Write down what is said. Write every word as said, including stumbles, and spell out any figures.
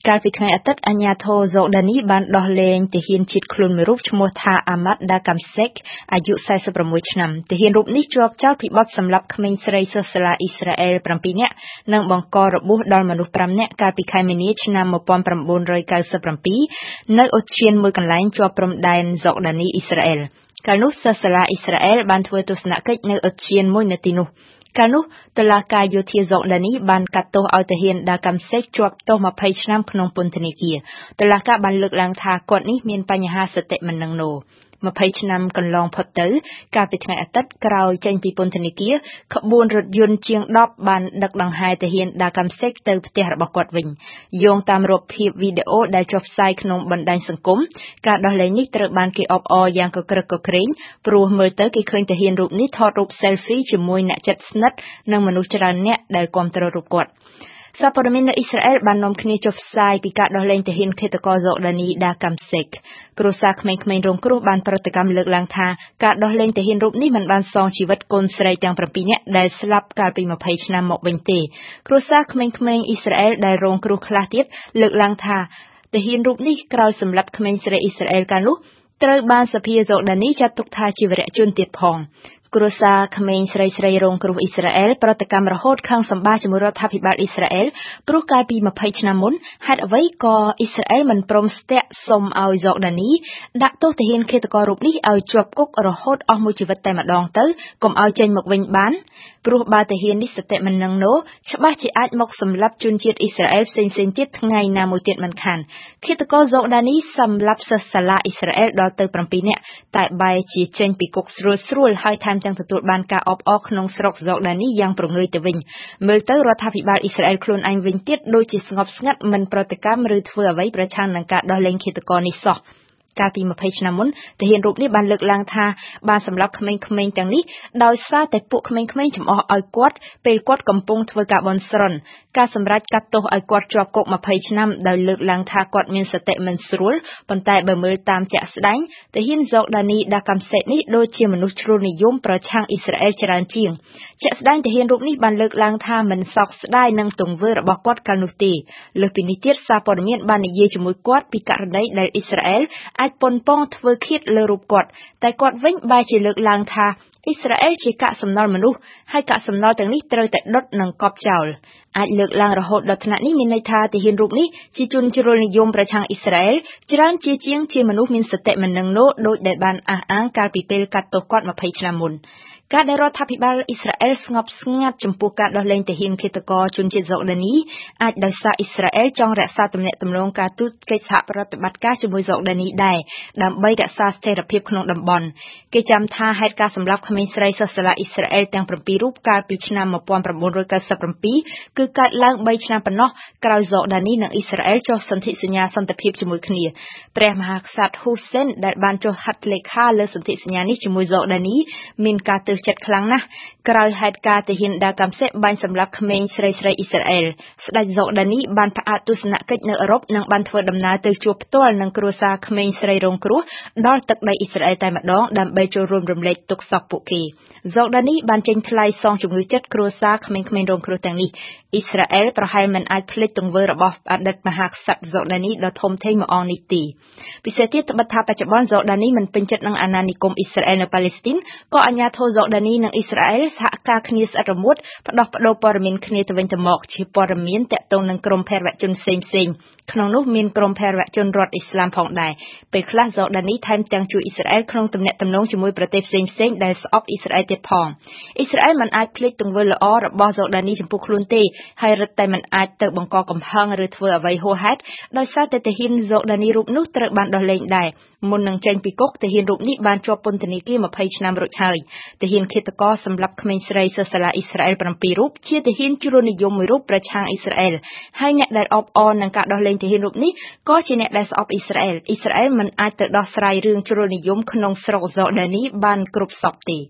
ការពីថ្ងៃអាទិត្យអាញាធរហ្សូដានីបានដោះលែងទាហានជាតិខ្លួនមួយរូបឈ្មោះថាអាម៉ាត់ដាកាំសេកអាយុสี่สิบหกឆ្នាំទាហានរូបនេះជាប់ចោទពីបទសម្លាប់ក្មេងស្រីសិស្សសាលាអ៊ីស្រាអែលbảyនាក់និងបង្ករបួសដល់មនុស្សfiveនាក់កាលពីខែមីនាឆ្នាំnineteen ninety-sevenនៅឧទ្យានមួយកន្លែងជាប់ព្រំដែនហ្សូដានីអ៊ីស្រាអែលកាលនោះសិស្សសាលាអ៊ីស្រាអែលបានធ្វើទស្សនកិច្ចនៅឧទ្យានមួយនៅទីនោះកាលនោះតុលាការយោធាហ្សូដានីបានកាត់ទោសឲ្យទាហានដាកាំសេកជាប់ទោសtwentyឆ្នាំក្នុងពន្ធនាគារតុលាការបានលើកឡើងថាគាត់នេះមានបញ្ហាសតិមិននឹងណូtwentyឆ្នាំកន្លងផុតទៅកាលពីថ្ងៃអាទិត្យក្រោយចេញពីពន្ធនាគារក្បួនរថយន្តជាងtenបានដឹកដង្ហែទាហានដាកាំសេកទៅផ្ទះរបស់គាត់វិញយោងតាមរូបភាពវីដេអូដែលចុះផ្សាយក្នុងបណ្ដាញសង្គមការដោះលែងនេះត្រូវបានគេអបអរយ៉ាងកក្រឹកកក្រែងព្រោះមើលទៅគេឃើញទាហានរូបនេះថតរូប selfie ជាមួយអ្នកជិតស្និទ្ធនិងមនុស្សច្រើនអ្នកដែលគាំទ្ររូបគាត់សារព័ត៌មាននៅអ៊ីស្រាអែលបាននាំគ្នាចុះផ្សាយពីការដោះលែងទាហានឃាតករហ្សូដានីដាកាំសេកគ្រួសារក្មេងៗរងគ្រោះបានប្រតិកម្មលើកឡើងថាការដោះលែងទាហានរូបនេះមិនបានសងជីវិតកូនស្រីទាំងsevenនាក់ដែលស្លាប់កាលពីtwentyឆ្នាំមកវិញទេគ្រួសារក្មេងៗអ៊ីស្រាអែលដែលរងគ្រោះខ្លះទៀតលើកឡើងថាទាហានរូបនេះក្រោយសម្លាប់ក្មេងស្រីអ៊ីស្រាអែលកាលនោះត្រូវបានសភាហ្សូដានីចាត់ទុកថាជាវីរៈជនទៀតផងគ្រួសារក្មេងស្រីស្រីរងគ្រោះអ៊ីស្រាអែលប្រតិកម្មរហូតខឹងសម្បាជាមួយរដ្ឋាភិបាលអ៊ីស្រាអែលព្រោះកាលពីtwentyឆ្នាំមុនហេតុអ្វីក៏អ៊ីស្រាអែលមិនព្រមស្ទាក់សុំឲ្យហ្សូដានីដាក់ទោសទាហានឃាតកររូបនេះឲ្យជាប់គុករហូតអស់មួយជីវិតតែម្ដងទៅកុំឲ្យចេញមកវិញបានព្រោះបើទាហាននេះសតិមិននឹងណូច្បាស់ជាអាចមកសម្លាប់ជនជាតិអ៊ីស្រាអែលផ្សេងៗទៀតថ្ងៃណាមួយទៀតមិនខានឃាតករហ្សូដានីសម្លាប់សិស្សសាលាអ៊ីស្រាអែលដល់ទៅsevenនាក់តែបែរជាចេញពីគុកស្រួលស្រួលហើយថែមទាំងទទួលបានការអបអរក្នុងស្រុកហ្សូដានីយ៉ាងប្រងើយទៅវិញមើលទៅរដ្ឋាភិបាលអ៊ីស្រាអែលខ្លួនឯងវិញទៀតដូចជាស្ងប់ស្ងាត់មិនប្រតិកម្មឬធ្វើអ្វីប្រឆាំងនឹងការដោះលែងឃាតករនេះសោះកាលពីtwentyឆ្នាំមុនទាហានរូបនេះបានលើកឡើងថាបានសម្លាប់ក្មេងៗទាំងនេះដោយសារតែពួកក្មេងៗចំអស់ឲ្យគាត់ពេលគាត់កំពុងធ្វើការបន់ស្រន់ការសម្រេចកាត់ទោសឲ្យគាត់ជាប់គុកtwentyឆ្នាំដោយលើកឡើងថាគាត់មានសតិមិនស្រួលប៉ុន្តែបើមើលតាមជាក់ស្ដែងទាហានហ្សូដានីដាកាំសេកនេះដូចជាមនុស្សជ្រុលនិយមប្រឆាំងអ៊ីស្រាអែលច្រើនជាងជាក់ស្ដែងទាហានរូបនេះបានលើកឡើងថាមិនសោកស្ដាយនឹងទង្វើរបស់គាត់កាលនោះទេលើសពីនេះទៀតសារព័ត៌មានបាននិយាយជាមួយគាត់ពីករណីដែលអ៊ីស្រាអែលអាចប៉ុនប៉ងធ្វើឃាតលើរូបគាត់តែគាត់វិញបែរជាលើកឡើងថាអ៊ីស្រាអែលជាកាកសំណល់មនុស្សហើយកាកសំណល់ទាំងនេះត្រូវតែដុតនិងកប់ចោលអាចលើកឡើងរហូតដល់ថ្នាក់នេះមានន័យថាទាហានរូបនេះជាជនជ្រុលនិយមប្រឆាំងអ៊ីស្រាអែលច្រើនជាជាងជាមនុស្សមានសតិមិននឹងណូដោយដែលបានអះអាងកាលពីពេលកាត់ទោសគាត់twentyឆ្នាំមុនការដែលរដ្ឋាភិបាលអ៊ីស្រាអែលស្ងប់ស្ងាត់ចំពោះការដោះលែងទាហានឃាតករជនជាតិហ្សូដានីអាចដោយសារអ៊ីស្រាអែលចង់រក្សាទំនាក់ទំនងការទូតកិច្ចសហប្រតិបត្តិការជាមួយហ្សូដានីដែរដើម្បីរក្សាស្ថិរភាពក្នុងតំបន់គេចាំថាហេតុការសម្លាប់ក្មេងស្រីសិស្សសាលាអ៊ីស្រាអែលទាំងsevenរូបកាលពីឆ្នាំnineteen ninety-sevenគឺកើតឡើងthreeឆ្នាំប៉ុណ្ណោះក្រោយហ្សូដានីនិងអ៊ីស្រាអែលចុះសន្ធិសញ្ញាសន្តិភាពជាមួយគ្នាព្រះមហាក្សត្រហ៊ូសេនដែលបានចុះហត្ថលេខាលើសន្ធិសញ្ញានេះជាមួយហ្សូដានីមានការទើសចិត្តខ្លាំងណាស់ក្រោយហេតុការទាហានដាកាំសេកបាញ់សម្លាប់ក្មេងស្រីស្រីអ៊ីស្រាអែលស្ដេចហ្សូដានីបានផ្អាកទស្សនកិច្ចនៅអឺរ៉ុបនិងបានធ្វើដំណើរទៅជួបផ្ទាល់នឹងគ្រួសារក្មេងស្រីរងគ្រោះដល់ទឹកដីអ៊ីស្រាអែលតែម្ដងដើម្បីចូលរួមរំលែកទុក្ខសោកពួកគេហ្សូដានីបានចេញថ្លៃសងជំងឺចិត្តគ្រួសារក្មេងៗរងគ្រោះទាំងនេះអ៊ីស្រាអែលប្រហែលមិនអាចភ្លេចទង្វើរបស់អតីតមហាក្សត្រហ្សូដានីដ៏ធំធេងមួយអង្គនេះទេពិសេសទៀតត្បិតថាបច្ចុប្បន្នហ្សូដានីមិនពេញចិត្តនឹងអាណានិគមអ៊ីស្រាអែលនៅប៉ាឡេស្ទីនក៏អាជ្ញាធរហ្សូដានីនិងអ៊ីស្រាអែលសហការគ្នាស្អិតរមួតផ្ដោះប្ដូរព័ត៌មានគ្នាទៅវិញទៅមកជាព័ត៌មានតាក់ទងនឹងក្រុមភេរវជនផ្សេងៗក្នុងនោះមានក្រុមភេរវជនរដ្ឋអ៊ីស្លាមផងដែរពេលខ្លះហ្សូដានីថែមទាំងជួយអ៊ីស្រាអែលក្នុងទំនាក់ទំនងជាមួយប្រទេសផ្សេងៗដែលស្អប់អ៊ីស្រាអែលទៀតផងអ៊ីស្រាអែលមិនអាចភ្លេចទង្វើល្អរបស់ហ្សូដានីចំពោះខ្លួនទេហើយរឹតតែមិនអាចទៅបង្កកំហឹងឬធ្វើអ្វីហួសហេតុដោយសារតែទាហានហ្សូដានីរូបនោះត្រូវបានដោះលែងដែរមុននឹងចេញពីគុកទាហានរូបនេះបានជាប់ពន្ធនាគារtwentyឆ្នាំរួចហើយទាហានឃាតករសម្លាប់ក្មេងស្រីសិស្សសាលាអ៊ីស្រាអែលsevenរូបជាទាហានជ្រុលនិយមមួយរូបប្រឆាំងអ៊ីស្រាអែលហើយអ្នកដែលអបអរនឹងការដោះលែងទាហានរូបនេះក៏ជាអ្នកដែលស្អប់អ៊ីស្រាអែលអ៊ីស្រាអែលមិនអាចទៅដោះស្រាយរឿងជ្រុលនិយមក្នុងស្រុកហ្សូដានីបានគ្រប់សពទេ